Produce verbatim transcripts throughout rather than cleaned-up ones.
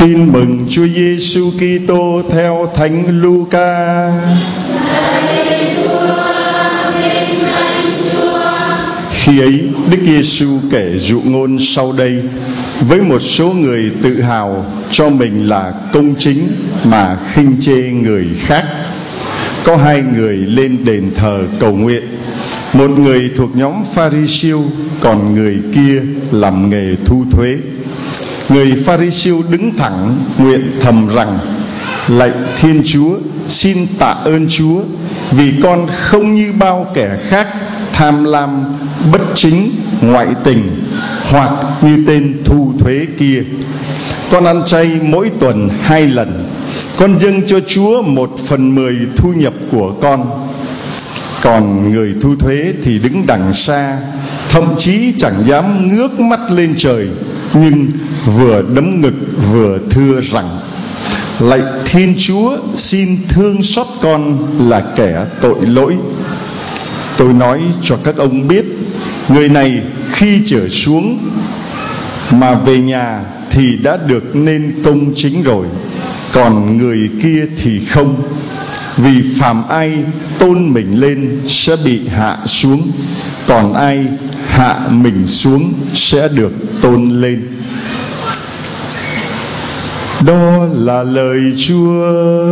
Tin mừng Chúa Giêsu Kitô theo Thánh Luca. Khi ấy, Đức Giêsu kể dụ ngôn sau đây với một số người tự hào cho mình là công chính mà khinh chê người khác. Có hai người lên đền thờ cầu nguyện, một người thuộc nhóm Pha-ri-siêu, còn người kia làm nghề thu thuế. Người Pha-ri-siêu đứng thẳng nguyện thầm rằng: lạy Thiên Chúa, xin tạ ơn Chúa vì con không như bao kẻ khác tham lam, bất chính, ngoại tình, hoặc như tên thu thuế kia. Con ăn chay mỗi tuần hai lần. Con dâng cho Chúa một phần mười thu nhập của con. Còn người thu thuế thì đứng đằng xa, thậm chí chẳng dám ngước mắt lên trời, nhưng vừa đấm ngực vừa thưa rằng: lạy Thiên Chúa, xin thương xót con là kẻ tội lỗi. Tôi nói cho các ông biết, người này khi trở xuống mà về nhà thì đã được nên công chính rồi, còn người kia thì không. Vì phàm ai tôn mình lên sẽ bị hạ xuống, còn ai hạ mình xuống sẽ được tôn lên. Đó là lời Chúa.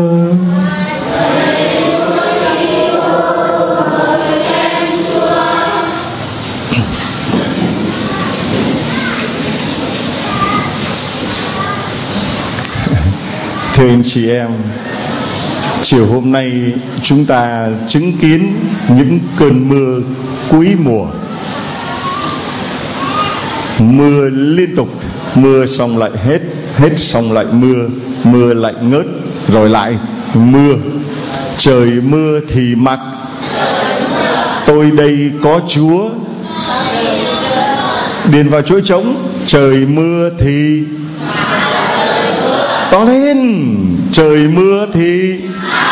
Thưa anh chị em, chiều hôm nay chúng ta chứng kiến những cơn mưa cuối mùa. Mưa liên tục, mưa xong lại hết, hết xong lại mưa, mưa lại ngớt, rồi lại mưa. Trời mưa thì mặc, tôi đây có Chúa. Điền vào chỗ trống: trời mưa thì to lên, trời mưa thì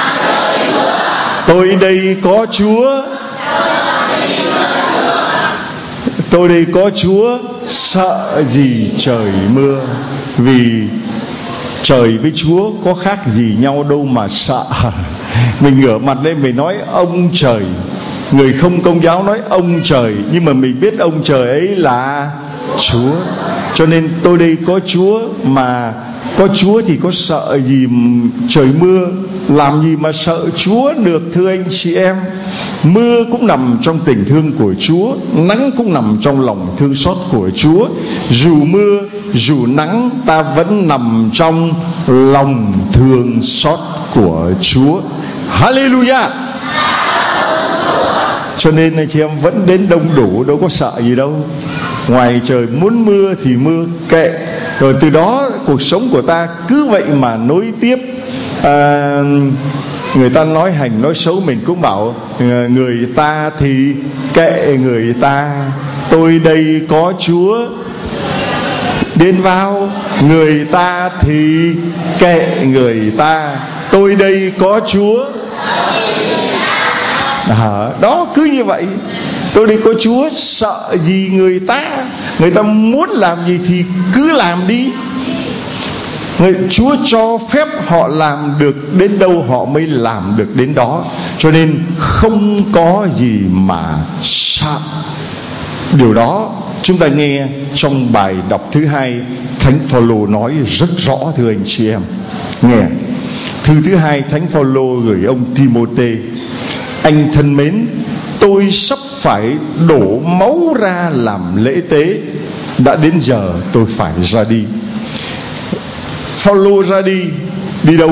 tôi đây có Chúa. Tôi đây có Chúa, sợ gì trời mưa. Vì trời với Chúa có khác gì nhau đâu mà sợ. Mình ngửa mặt lên mình nói ông trời, người không Công giáo nói ông trời, nhưng mà mình biết ông trời ấy là Chúa. Cho nên tôi đây có Chúa, mà có Chúa thì có sợ gì trời mưa, làm gì mà sợ Chúa được, thưa anh chị em. Mưa cũng nằm trong tình thương của Chúa, nắng cũng nằm trong lòng thương xót của Chúa. Dù mưa, dù nắng, ta vẫn nằm trong lòng thương xót của Chúa. Hallelujah. Cho nên anh chị em vẫn đến đông đủ, đâu có sợ gì đâu. Ngoài trời muốn mưa thì mưa, kệ. Rồi từ đó cuộc sống của ta cứ vậy mà nối tiếp. à, Người ta nói hành nói xấu mình cũng bảo người ta thì kệ người ta, tôi đây có Chúa. Điền vào: người ta thì kệ người ta, tôi đây có Chúa. À, đó cứ như vậy. Tôi đây có Chúa, sợ gì người ta. Người ta muốn làm gì thì cứ làm đi. Người Chúa cho phép họ làm được đến đâu họ mới làm được đến đó. Cho nên không có gì mà sợ. Điều đó chúng ta nghe trong bài đọc thứ hai, Thánh Phaolô nói rất rõ, thưa anh chị em. Nghe thư thứ hai Thánh Phaolô gửi ông Ti-mô-thê: anh thân mến, tôi sắp phải đổ máu ra làm lễ tế, đã đến giờ tôi phải ra đi. Phaolô ra đi, đi đâu?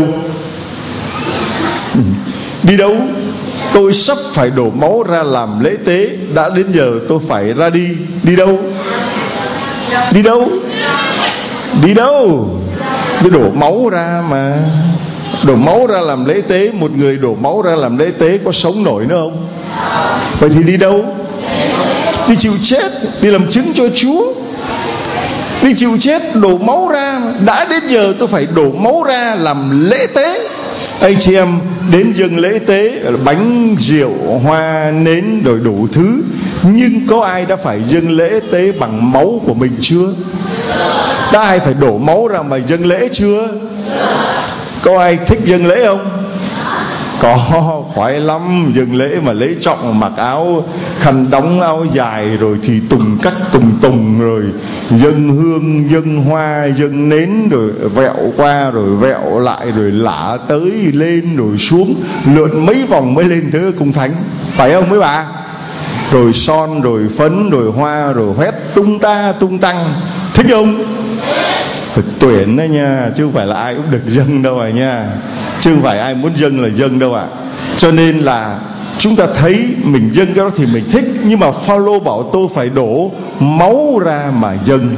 Đi đâu? Tôi sắp phải đổ máu ra làm lễ tế, đã đến giờ tôi phải ra đi. Đi đâu? Đi đâu? Đi đâu? Tôi đổ máu ra mà. Đổ máu ra làm lễ tế. Một người đổ máu ra làm lễ tế có sống nổi nữa không? Vậy thì đi đâu? Đi chịu chết, đi làm chứng cho Chúa. Đi chịu chết, đổ máu ra. Đã đến giờ tôi phải đổ máu ra làm lễ tế. Anh chị em đến dâng lễ tế, bánh, rượu, hoa, nến rồi đủ thứ. Nhưng có ai đã phải dâng lễ tế bằng máu của mình chưa? Có ai phải đổ máu ra mà dâng lễ chưa? Có ai thích dâng lễ không? Có, khoái lắm. Dâng lễ mà lễ trọng, mặc áo khăn đóng, áo dài, rồi thì tùng cắt tùng tùng, rồi dâng hương, dâng hoa, dâng nến, rồi vẹo qua rồi vẹo lại, rồi lả tới lên rồi xuống, lượn mấy vòng mới lên tới cung thánh, phải không mấy bà? Rồi son, rồi phấn, rồi hoa, rồi hoét tung ta tung tăng. Thích không? Phải tuyển đấy nha, chứ không phải là ai cũng được dâng đâu à nha. Chứ không phải ai muốn dâng là dâng đâu ạ. à. Cho nên là chúng ta thấy mình dâng cái đó thì mình thích, nhưng mà Phaolô bảo tôi phải đổ máu ra mà dâng.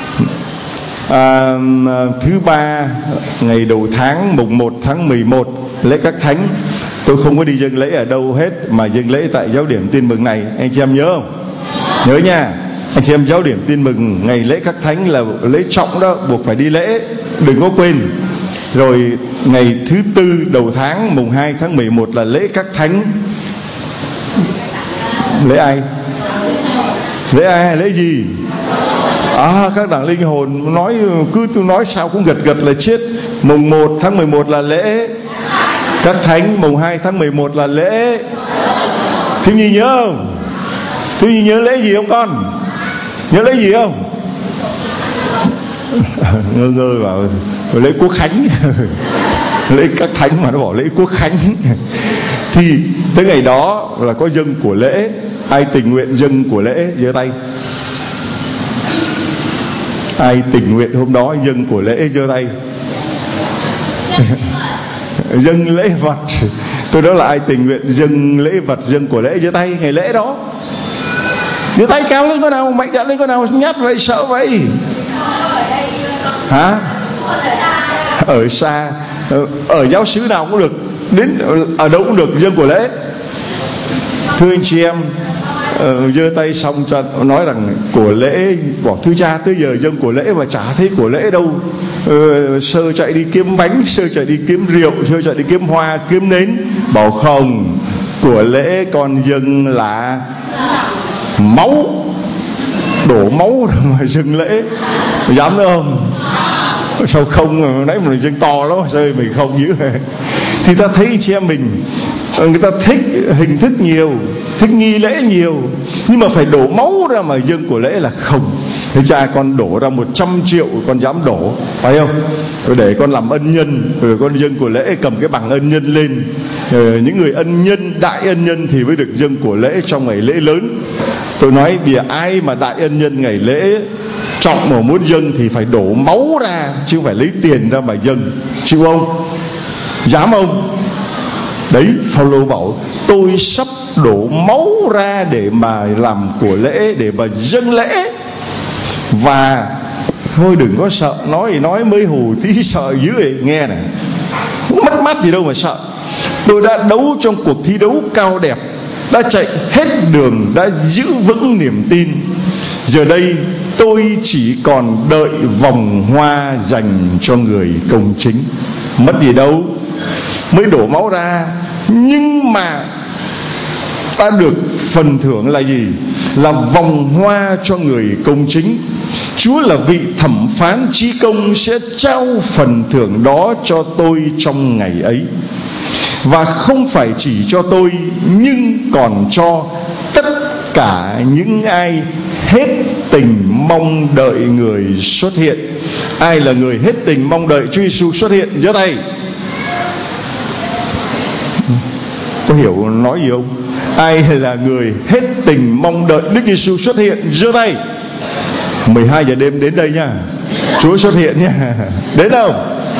à, Thứ ba, ngày đầu tháng mùng một tháng mười một, lễ các thánh. Tôi không có đi dâng lễ ở đâu hết, mà dâng lễ tại giáo điểm Tin Mừng này. Anh chị em nhớ không? Nhớ nha. Anh chị em, giáo điểm Tin Mừng ngày lễ các thánh là lễ trọng đó, buộc phải đi lễ, đừng có quên. Rồi ngày thứ tư đầu tháng mùng hai tháng mười một là lễ các thánh. Lễ ai? Lễ ai? Lễ gì? À, các đảng linh hồn nói, cứ tôi nói sao cũng gật gật là chết. Mùng một tháng mười một là lễ các thánh, mùng hai tháng mười một là lễ. Thiếu nhi nhớ không? Thiếu nhi nhớ lễ gì không con? Nhớ lễ gì không? Ngơ ngơ bảo lễ Quốc Khánh. Lễ các thánh mà nó bỏ lễ Quốc Khánh. Thì tới ngày đó là có dâng của lễ. Ai tình nguyện dâng của lễ giơ tay. Ai tình nguyện hôm đó dâng của lễ giơ tay. Dâng lễ vật. Tôi đó là ai tình nguyện dâng lễ vật, dâng của lễ giơ tay ngày lễ đó. Giơ tay cao lên con nào, mạnh dạn lên con nào, nhát vậy, sợ vậy. Hả? Ở xa, ở giáo xứ nào cũng được, đến ở đâu cũng được dâng của lễ. Thưa anh chị em, giơ uh, tay xong cho nói rằng của lễ, bỏ thưa cha tới giờ dâng của lễ mà chả thấy của lễ đâu. uh, Sơ chạy đi kiếm bánh, sơ chạy đi kiếm rượu, sơ chạy đi kiếm hoa, kiếm nến. Bảo không, của lễ con dâng là máu, đổ máu mà dâng lễ. Dám nữa không? Sao không? Nãy mình dâng to lắm, sao mình không dữ? Thì ta thấy chị em mình, người ta thích hình thức nhiều, thích nghi lễ nhiều, nhưng mà phải đổ máu ra mà dâng của lễ là không. Thế cha con đổ ra một trăm triệu con dám đổ, phải không? Rồi để con làm ân nhân, rồi con dâng của lễ cầm cái bằng ân nhân lên. Rồi những người ân nhân, đại ân nhân thì mới được dâng của lễ trong ngày lễ lớn. Tôi nói vì ai mà đại ân nhân ngày lễ trọng mà muốn dâng thì phải đổ máu ra, chứ không phải lấy tiền ra mà dâng. Chịu không? Dám không? Đấy, Phaolô bảo tôi sắp đổ máu ra để mà làm của lễ, để mà dâng lễ. Và thôi đừng có sợ, nói nói mới hù tí sợ dữ vậy. Nghe này, mất mát gì đâu mà sợ. Tôi đã đấu trong cuộc thi đấu cao đẹp, đã chạy hết đường, đã giữ vững niềm tin. Giờ đây tôi chỉ còn đợi vòng hoa dành cho người công chính. Mất gì đâu, mới đổ máu ra. Nhưng mà ta được phần thưởng là gì? Là vòng hoa cho người công chính. Chúa là vị thẩm phán chí công sẽ trao phần thưởng đó cho tôi trong ngày ấy. Và không phải chỉ cho tôi, nhưng còn cho tất cả những ai hết tình mong đợi người xuất hiện. Ai là người hết tình mong đợi Chúa Giêsu xuất hiện? Giơ tay. Có hiểu nói gì không? Ai là người hết tình mong đợi Đức Giêsu xuất hiện? Giơ tay. mười hai giờ đêm đến đây nha, Chúa xuất hiện nha. Đến đâu?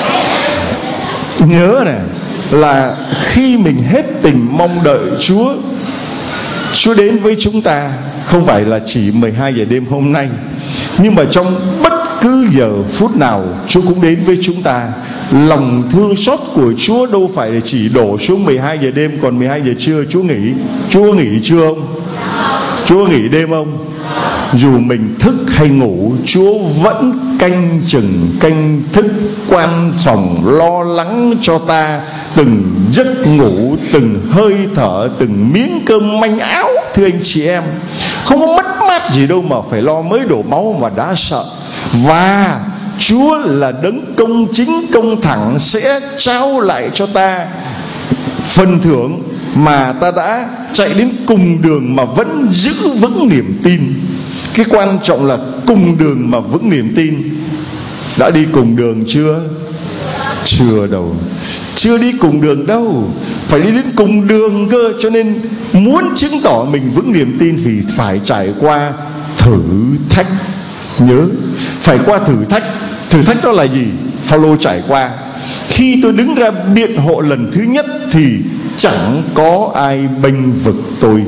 Nhớ này, là khi mình hết tình mong đợi Chúa, Chúa đến với chúng ta không phải là chỉ mười hai giờ đêm hôm nay, nhưng mà trong bất cứ giờ phút nào Chúa cũng đến với chúng ta. Lòng thương xót của Chúa đâu phải là chỉ đổ xuống mười hai giờ đêm, còn mười hai giờ trưa Chúa nghỉ. Chúa nghỉ trưa không? Chúa nghỉ đêm không? Dù mình thức hay ngủ, Chúa vẫn canh chừng, canh thức, quan phòng, lo lắng cho ta từng giấc ngủ, từng hơi thở, từng miếng cơm manh áo. Thưa anh chị em, không có mất mát gì đâu mà phải lo mới đổ máu mà đã sợ. Và Chúa là đấng công chính công thẳng, sẽ trao lại cho ta phần thưởng mà ta đã chạy đến cùng đường mà vẫn giữ vững niềm tin. Cái quan trọng là cùng đường mà vững niềm tin. Đã đi cùng đường chưa? Chưa đâu, chưa đi cùng đường đâu, phải đi đến cùng đường cơ. Cho nên muốn chứng tỏ mình vững niềm tin thì phải trải qua thử thách. Nhớ, phải qua thử thách. Thử thách đó là gì? Phao-lô trải qua. Khi tôi đứng ra biện hộ lần thứ nhất thì chẳng có ai bênh vực tôi.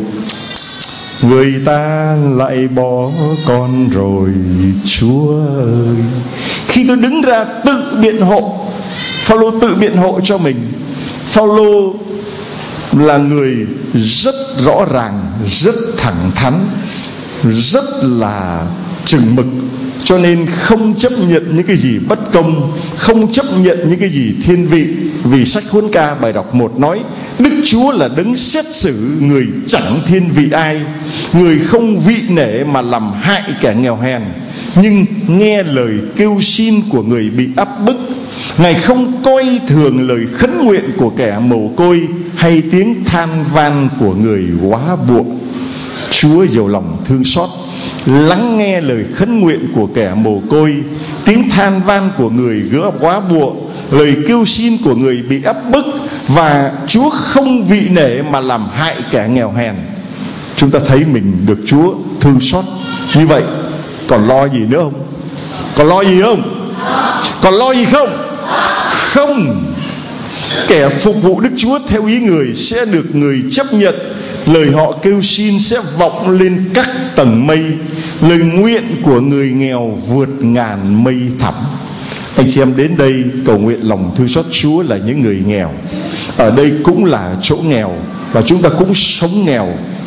Người ta lại bỏ con rồi Chúa ơi. Khi tôi đứng ra tự biện hộ, Phao-lô tự biện hộ cho mình. Phao-lô là người rất rõ ràng, rất thẳng thắn, rất là chừng mực. Cho nên không chấp nhận những cái gì bất công, không chấp nhận những cái gì thiên vị. Vì sách Huấn Ca bài đọc một nói: Đức Chúa là đấng xét xử người chẳng thiên vị ai, người không vị nể mà làm hại kẻ nghèo hèn, nhưng nghe lời kêu xin của người bị áp bức. Ngài không coi thường lời khấn nguyện của kẻ mồ côi, hay tiếng than van của người quá buộc. Chúa giàu lòng thương xót, lắng nghe lời khấn nguyện của kẻ mồ côi, tiếng than van của người gỡ quá buộc, lời kêu xin của người bị áp bức. Và Chúa không vị nể mà làm hại kẻ nghèo hèn. Chúng ta thấy mình được Chúa thương xót như vậy, còn lo gì nữa không? Còn lo gì không? Còn lo gì không? Không. Kẻ phục vụ Đức Chúa theo ý người sẽ được người chấp nhận. Lời họ kêu xin sẽ vọng lên các tầng mây. Lời nguyện của người nghèo vượt ngàn mây thẳm. Anh chị em đến đây cầu nguyện lòng thương xót Chúa là những người nghèo. Ở đây cũng là chỗ nghèo, và chúng ta cũng sống nghèo.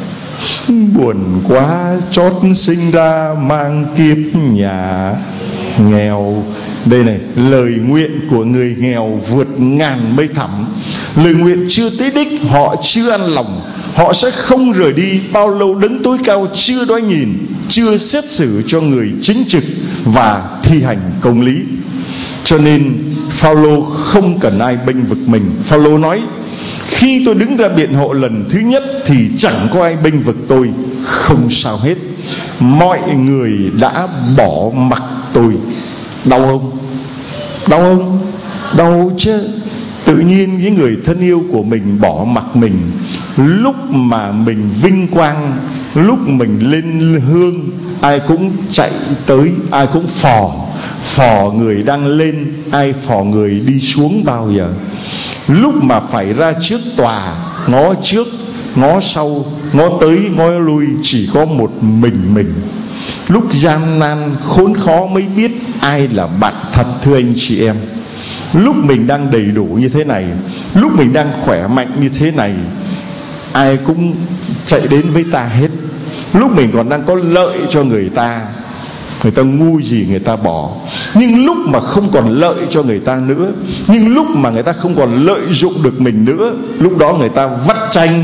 Buồn quá, chót sinh ra mang kiếp nhà nghèo. Đây này, lời nguyện của người nghèo vượt ngàn mây thẳm. Lời nguyện chưa tới đích, họ chưa an lòng, họ sẽ không rời đi bao lâu đấng tối cao chưa đoái nhìn, chưa xét xử cho người chính trực và thi hành công lý. Cho nên Phao-lô không cần ai bênh vực mình. Phao-lô nói: khi tôi đứng ra biện hộ lần thứ nhất thì chẳng có ai bênh vực tôi. Không sao hết, mọi người đã bỏ mặc tôi. Đau không? Đau không? Đau chứ. Tự nhiên những người thân yêu của mình bỏ mặc mình. Lúc mà mình vinh quang, lúc mình lên hương, ai cũng chạy tới, ai cũng phò phò người đang lên, ai phò người đi xuống bao giờ. Lúc mà phải ra trước tòa, ngó trước, ngó sau, ngó tới, ngó lui, chỉ có một mình mình. Lúc gian nan khốn khó mới biết ai là bạn thật, thưa anh chị em. Lúc mình đang đầy đủ như thế này, lúc mình đang khỏe mạnh như thế này, ai cũng chạy đến với ta hết. Lúc mình còn đang có lợi cho người ta, người ta ngu gì người ta bỏ. Nhưng lúc mà không còn lợi cho người ta nữa, nhưng lúc mà người ta không còn lợi dụng được mình nữa, lúc đó người ta vắt chanh.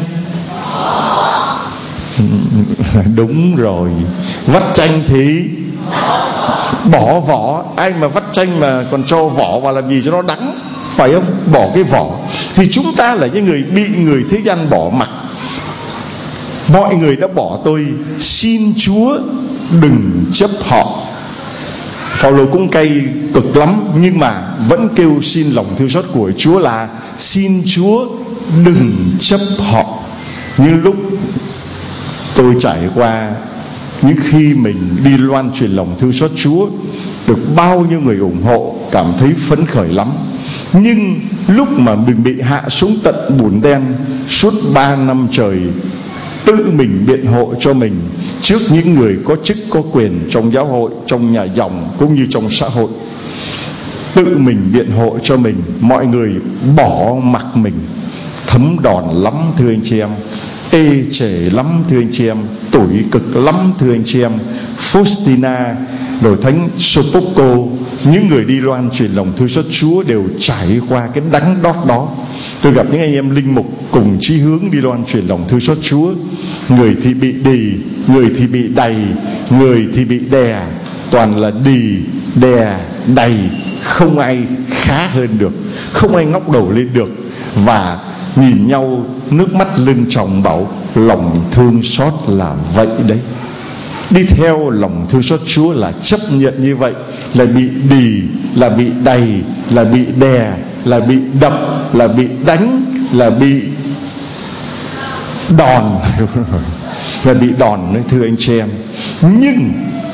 Đúng rồi, vắt chanh thì bỏ vỏ. Ai mà vắt chanh mà còn cho vỏ vào làm gì cho nó đắng, phải không? Bỏ cái vỏ. Thì chúng ta là những người bị người thế gian bỏ mặc. Mọi người đã bỏ tôi, xin Chúa đừng chấp họ. Phao-lô cũng cay cực lắm, nhưng mà vẫn kêu xin lòng thương xót của Chúa là xin Chúa đừng chấp họ. Nhưng lúc tôi trải qua những khi mình đi loan truyền lòng thương xót Chúa, được bao nhiêu người ủng hộ, cảm thấy phấn khởi lắm. Nhưng lúc mà mình bị hạ xuống tận bùn đen suốt ba năm trời, tự mình biện hộ cho mình trước những người có chức có quyền trong giáo hội, trong nhà dòng cũng như trong xã hội. Tự mình biện hộ cho mình, mọi người bỏ mặc mình. Thấm đòn lắm thưa anh chị em, ê chề lắm thưa anh chị em, tủi cực lắm thưa anh chị em. Faustina rồi Thánh Sopoco, những người đi loan truyền lòng thương xót Chúa đều trải qua cái đắng đót đó. Tôi gặp những anh em linh mục cùng chí hướng đi loan truyền lòng thương xót Chúa. Người thì bị đì, người thì bị đầy, người thì bị đè, toàn là đì đè đầy, không ai khá hơn được, không ai ngóc đầu lên được. Và nhìn nhau nước mắt lưng tròng bảo lòng thương xót là vậy đấy. Đi theo lòng thương xót Chúa là chấp nhận như vậy, là bị đì, là bị đầy, là bị đè, là bị đập, là bị đánh, là bị đòn là bị đòn đấy, thưa anh chị em. Nhưng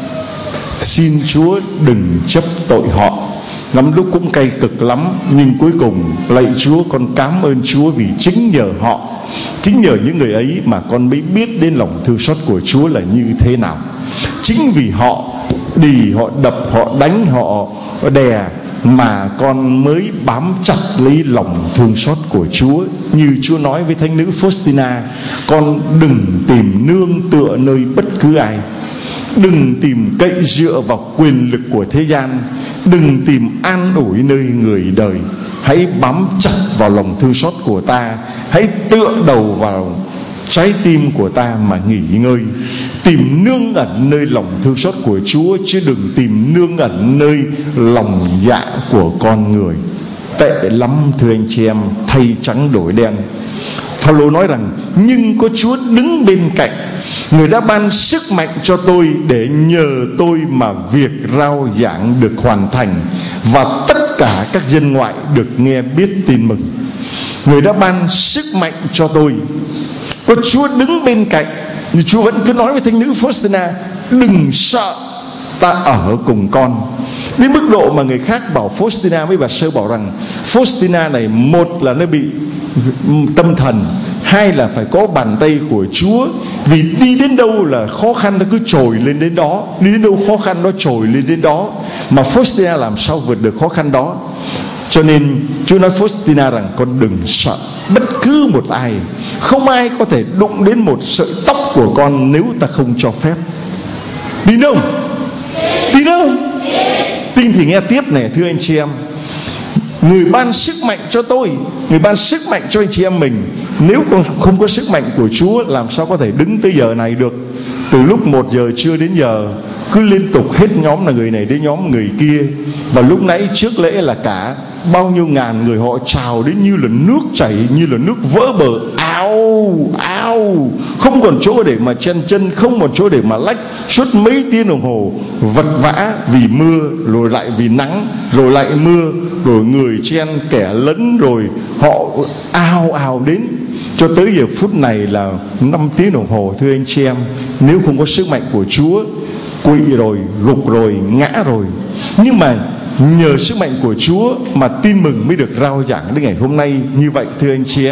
xin Chúa đừng chấp tội họ. Lắm lúc cũng cay cực lắm, nhưng cuối cùng lạy Chúa, con cảm ơn Chúa vì chính nhờ họ, chính nhờ những người ấy mà con mới biết đến lòng thương xót của Chúa là như thế nào. Chính vì họ đì, họ đập, họ đánh, họ đè mà con mới bám chặt lấy lòng thương xót của Chúa. Như Chúa nói với thánh nữ Faustina: con đừng tìm nương tựa nơi bất cứ ai, đừng tìm cậy dựa vào quyền lực của thế gian, đừng tìm an ủi nơi người đời. Hãy bám chặt vào lòng thương xót của ta, hãy tựa đầu vào trái tim của ta mà nghỉ ngơi. Tìm nương ẩn nơi lòng thương xót của Chúa, chứ đừng tìm nương ẩn nơi lòng dạ của con người. Tệ lắm thưa anh chị em, thay trắng đổi đen. Phaolô nói rằng: nhưng có Chúa đứng bên cạnh, người đã ban sức mạnh cho tôi để nhờ tôi mà việc rao giảng được hoàn thành, và tất cả các dân ngoại được nghe biết tin mừng. Người đã ban sức mạnh cho tôi, có Chúa đứng bên cạnh. Nhưng Chúa vẫn cứ nói với thánh nữ Faustina: đừng sợ, ta ở cùng con. Đến mức độ mà người khác bảo Faustina với bà Sơ bảo rằng Faustina này, một là nó bị tâm thần, hai là phải có bàn tay của Chúa. Vì đi đến đâu là khó khăn nó cứ trồi lên đến đó, đi đến đâu khó khăn nó trồi lên đến đó, mà Faustina làm sao vượt được khó khăn đó. Cho nên Chúa nói Faustina rằng con đừng sợ bất cứ một ai, không ai có thể đụng đến một sợi tóc của con nếu ta không cho phép. Tin không? Tin không? Tin thì nghe tiếp này thưa anh chị em. Người ban sức mạnh cho tôi, người ban sức mạnh cho anh chị em mình. Nếu con không có sức mạnh của Chúa, làm sao có thể đứng tới giờ này được? Từ lúc một giờ trưa đến giờ cứ liên tục hết nhóm là người này đến nhóm người kia. Và lúc nãy trước lễ là cả bao nhiêu ngàn người họ trào đến như là nước chảy, như là nước vỡ bờ. Ao ao, không còn chỗ để mà chen chân, không còn chỗ để mà lách. Suốt mấy tiếng đồng hồ vật vã vì mưa, rồi lại vì nắng, rồi lại mưa, rồi người chen kẻ lấn, rồi họ ao ao đến. Cho tới giờ phút này là năm tiếng đồng hồ thưa anh chị em. Nếu không có sức mạnh của Chúa, quỵ rồi, gục rồi, ngã rồi. Nhưng mà nhờ sức mạnh của Chúa mà tin mừng mới được rao giảng đến ngày hôm nay như vậy thưa anh chị em.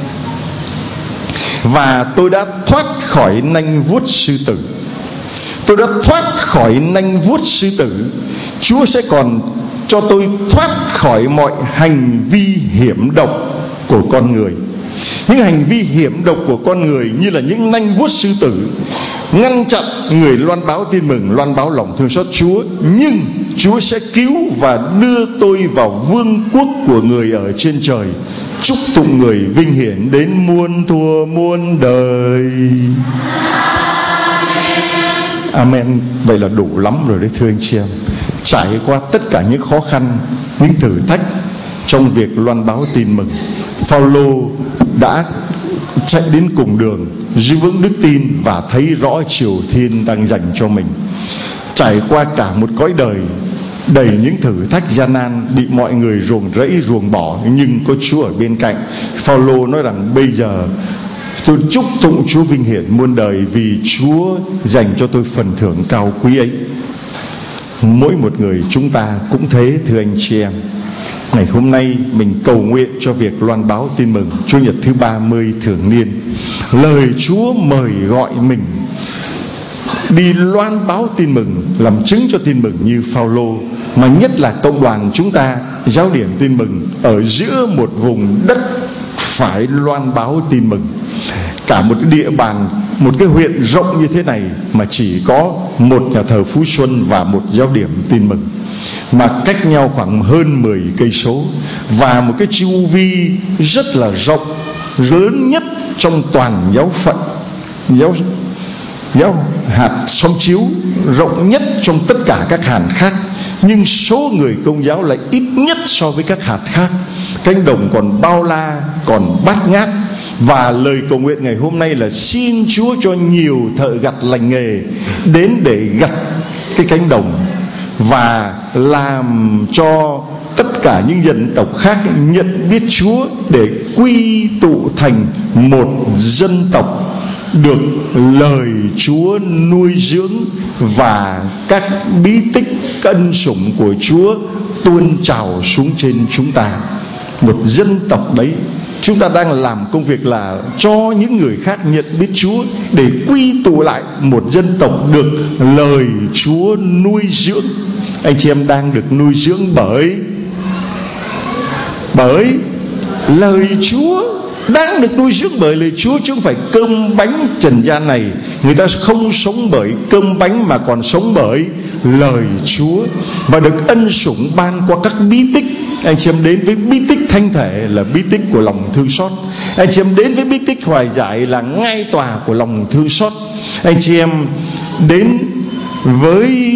Và tôi đã thoát khỏi nanh vuốt sư tử. Tôi đã thoát khỏi nanh vuốt sư tử. Chúa sẽ còn cho tôi thoát khỏi mọi hành vi hiểm độc của con người. Những hành vi hiểm độc của con người như là những nanh vuốt sư tử, ngăn chặn người loan báo tin mừng, loan báo lòng thương xót Chúa. Nhưng Chúa sẽ cứu và đưa tôi vào vương quốc của người ở trên trời, chúc tụng người vinh hiển đến muôn thuở muôn đời. Amen. Vậy là đủ lắm rồi đấy thưa anh chị em. Trải qua tất cả những khó khăn, những thử thách trong việc loan báo tin mừng, Phaolô đã chạy đến cùng đường, giữ vững đức tin và thấy rõ triều thiên đang dành cho mình. Trải qua cả một cõi đời đầy những thử thách gian nan, bị mọi người ruồng rẫy ruồng bỏ, nhưng có Chúa ở bên cạnh. Phaolô nói rằng bây giờ tôi chúc tụng Chúa vinh hiển muôn đời, vì Chúa dành cho tôi phần thưởng cao quý ấy. Mỗi một người chúng ta cũng thế thưa anh chị em. Ngày hôm nay mình cầu nguyện cho việc loan báo tin mừng Chúa Nhật thứ ba mươi thường niên. Lời Chúa mời gọi mình đi loan báo tin mừng, làm chứng cho tin mừng như Phaolô, mà nhất là cộng đoàn chúng ta, giáo điểm tin mừng ở giữa một vùng đất phải loan báo tin mừng. Cả một cái địa bàn, một cái huyện rộng như thế này mà chỉ có một nhà thờ Phú Xuân và một giáo điểm tin mừng, mà cách nhau khoảng hơn mười cây số, và một cái chu vi rất là rộng, lớn nhất trong toàn giáo phận giáo Giáo hạt xóm chiếu rộng nhất trong tất cả các hạt khác, nhưng số người Công giáo lại ít nhất so với các hạt khác. Cánh đồng còn bao la, còn bát ngát. Và lời cầu nguyện ngày hôm nay là xin Chúa cho nhiều thợ gặt lành nghề đến để gặt cái cánh đồng, và làm cho tất cả những dân tộc khác nhận biết Chúa, để quy tụ thành một dân tộc được lời Chúa nuôi dưỡng, và các bí tích ân sủng của Chúa tuôn trào xuống trên chúng ta. Một dân tộc đấy, chúng ta đang làm công việc là cho những người khác nhận biết Chúa, để quy tụ lại một dân tộc được lời Chúa nuôi dưỡng. Anh chị em đang được nuôi dưỡng bởi Bởi lời Chúa, đang được nuôi dưỡng bởi lời Chúa, chứ không phải cơm bánh trần gian này. Người ta không sống bởi cơm bánh mà còn sống bởi lời Chúa, và được ân sủng ban qua các bí tích. Anh chị em đến với bí tích thánh thể là bí tích của lòng thương xót. Anh chị em đến với bí tích hoài giải là ngai tòa của lòng thương xót. Anh chị em đến với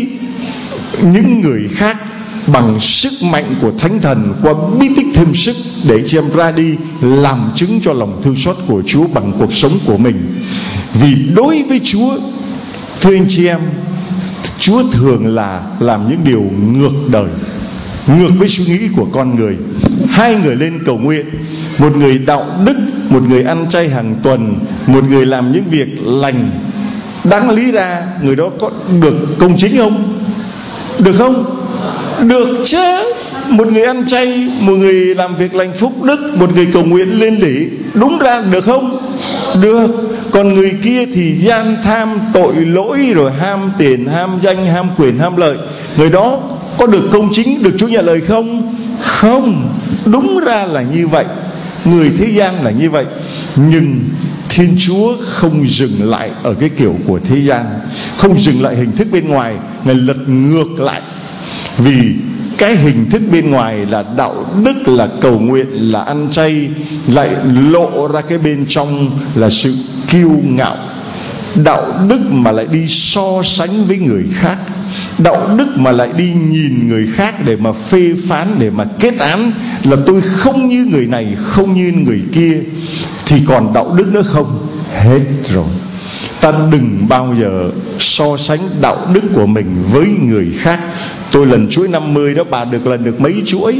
những người khác bằng sức mạnh của Thánh Thần qua bí tích thêm sức, để chị em ra đi làm chứng cho lòng thương xót của Chúa bằng cuộc sống của mình. Vì đối với Chúa, thưa anh chị em, Chúa thường là làm những điều ngược đời, ngược với suy nghĩ của con người. Hai người lên cầu nguyện, một người đạo đức, một người ăn chay hàng tuần, một người làm những việc lành. Đáng lý ra người đó có được công chính không? Được không? Được chứ. Một người ăn chay, một người làm việc lành phúc đức, một người cầu nguyện lên lỉ, đúng ra được không? Được. Còn người kia thì gian tham, tội lỗi, rồi ham tiền, ham danh, ham quyền, ham lợi. Người đó có được công chính, được Chúa nhận lời không? Không. Đúng ra là như vậy. Người thế gian là như vậy. Nhưng Thiên Chúa không dừng lại ở cái kiểu của thế gian, không dừng lại hình thức bên ngoài. Ngài lật ngược lại. Vì cái hình thức bên ngoài là đạo đức, là cầu nguyện, là ăn chay, lại lộ ra cái bên trong là sự kiêu ngạo. Đạo đức mà lại đi so sánh với người khác, đạo đức mà lại đi nhìn người khác để mà phê phán, để mà kết án là tôi không như người này, không như người kia, thì còn đạo đức nữa không? Hết rồi. Ta đừng bao giờ so sánh đạo đức của mình với người khác. Tôi lần chuỗi năm mươi đó, bà được lần được mấy chuỗi?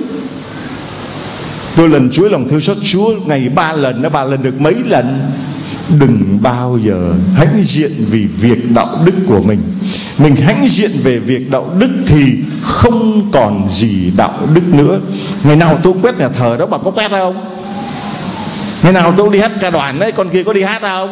Tôi lần chuỗi lòng thương xót Chúa ngày ba lần đó, bà lần được mấy lần? Đừng bao giờ hãnh diện vì việc đạo đức của mình. Mình hãnh diện về việc đạo đức thì không còn gì đạo đức nữa. Ngày nào tôi quét nhà thờ đó, bà có quét không? Ngày nào tôi đi hát ca đoàn đấy, con kia có đi hát không?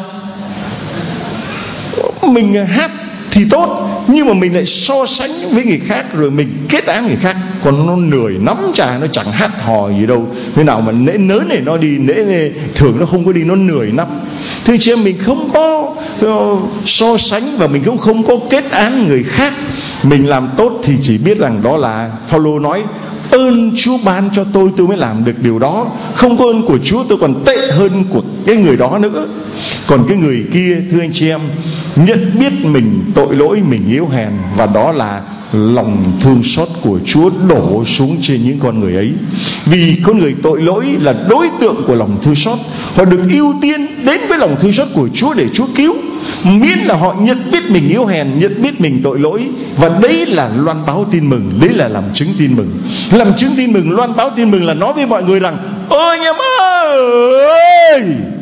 Mình hát thì tốt, nhưng mà mình lại so sánh với người khác, rồi mình kết án người khác. Còn nó lười nắm trà, nó chẳng hát hò gì đâu. Thế nào mà nễ nớn này nó đi, nễ này, thường nó không có đi, nó lười nắp. Thế chứ mình không có uh, so sánh, và mình cũng không có kết án người khác. Mình làm tốt thì chỉ biết rằng đó là, Phaolô nói, ơn Chúa ban cho tôi, tôi mới làm được điều đó. Không có ơn của Chúa tôi còn tệ hơn của cái người đó nữa. Còn cái người kia, thưa anh chị em, nhận biết mình tội lỗi, mình yếu hèn, và đó là lòng thương xót của Chúa đổ xuống trên những con người ấy. Vì con người tội lỗi là đối tượng của lòng thương xót. Họ được ưu tiên đến với lòng thương xót của Chúa để Chúa cứu, miễn là họ nhận biết mình yếu hèn, nhận biết mình tội lỗi. Và đấy là loan báo tin mừng, đấy là làm chứng tin mừng. Làm chứng tin mừng, loan báo tin mừng là nói với mọi người rằng: ôi anh em ơi,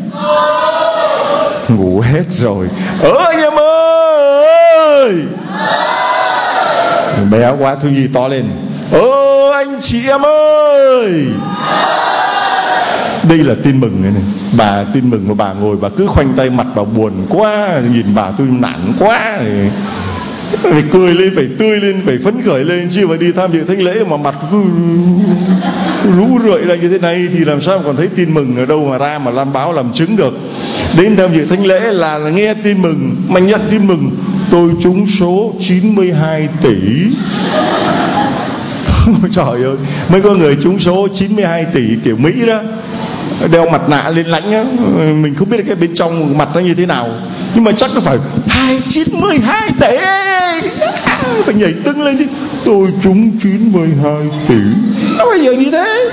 ngủ hết rồi. Ơ anh em ơi, bé quá, thôi gì to lên. Ơ anh chị em ơi. Đây là tin mừng này, này. Bà tin mừng mà bà ngồi, bà cứ khoanh tay, mặt bà buồn quá, nhìn bà tôi nản quá. Phải cười lên, phải tươi lên, phải phấn khởi lên, chứ mà đi tham dự thánh lễ mà mặt cứ rũ rượi ra như thế này thì làm sao còn thấy tin mừng ở đâu mà ra mà loan báo làm chứng được. Đến tham dự thánh lễ là nghe tin mừng, mà nhận tin mừng: tôi trúng số chín mươi hai tỷ. Trời ơi, mấy có người trúng số chín mươi hai tỷ kiểu Mỹ đó, đeo mặt nạ lên lãnh á, mình không biết cái bên trong mặt nó như thế nào, nhưng mà chắc nó phải hai chín mươi hai tỷ, phải nhảy tưng lên chứ, tôi trúng chín mươi hai tỷ, nó bây giờ như thế.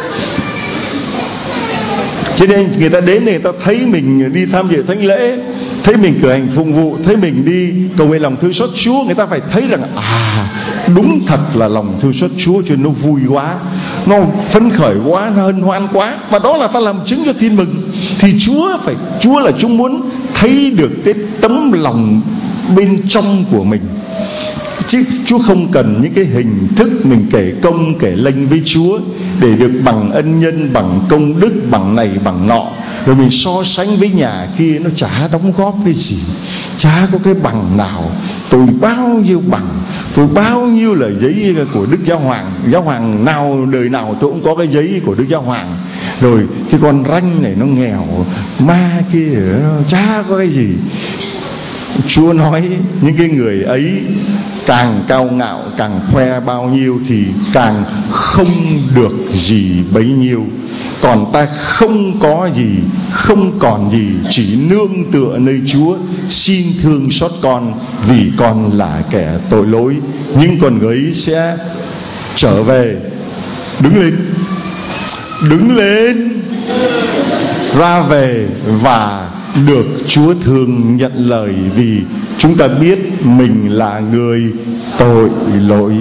Cho nên người ta đến để người ta thấy mình đi tham dự thánh lễ, thấy mình cử hành phụng vụ, thấy mình đi cầu nguyện lòng thương xót Chúa, người ta phải thấy rằng à, đúng thật là lòng thương xót Chúa, cho nên nó vui quá, nó phấn khởi quá, nó hân hoan quá, và đó là ta làm chứng cho tin mừng. Thì Chúa phải, Chúa là Chúa muốn thấy được cái tấm lòng bên trong của mình, chứ Chúa không cần những cái hình thức mình kể công kể lênh với Chúa để được bằng ân nhân, bằng công đức, bằng này bằng nọ, rồi mình so sánh với nhà kia, nó chả đóng góp cái gì, chả có cái bằng nào. Tôi bao nhiêu bằng, tôi bao nhiêu là giấy của Đức Giáo Hoàng, Giáo Hoàng nào đời nào tôi cũng có cái giấy của Đức Giáo Hoàng. Rồi cái con ranh này nó nghèo, ma kia nó chả có cái gì. Chúa nói những cái người ấy càng cao ngạo, càng khoe bao nhiêu thì càng không được gì bấy nhiêu. Còn ta không có gì, không còn gì, chỉ nương tựa nơi Chúa, xin thương xót con vì con là kẻ tội lỗi. Nhưng con người ấy sẽ trở về. Đứng lên, đứng lên, ra về và được Chúa thương nhận lời, vì chúng ta biết mình là người tội lỗi.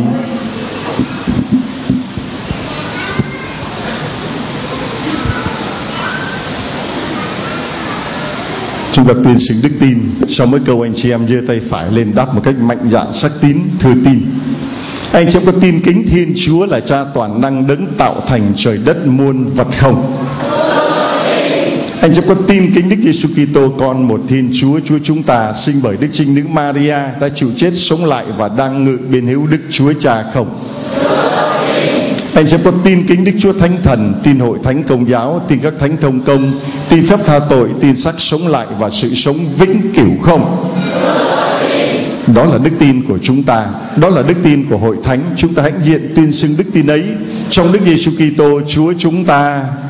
Chúng ta tuyên xưng đức tin. Sau mỗi câu anh chị em giơ tay phải lên đáp một cách mạnh dạn sắc tín, thưa tin. Anh chị em có tin kính Thiên Chúa là Cha toàn năng đấng tạo thành trời đất muôn vật không? Anh chị em có tin kính Đức Giêsu Kitô con một Thiên Chúa, Chúa chúng ta, sinh bởi Đức Trinh Nữ Maria, đã chịu chết sống lại và đang ngự bên hữu Đức Chúa Cha không? Anh chị em có tin kính Đức Chúa Thánh Thần, tin Hội Thánh Công giáo, tin các thánh thông công, tin phép tha tội, tin xác sống lại và sự sống vĩnh cửu không? Đó là đức tin của chúng ta, đó là đức tin của Hội Thánh. Chúng ta hãnh diện tuyên xưng đức tin ấy trong Đức Giêsu Kitô Chúa chúng ta.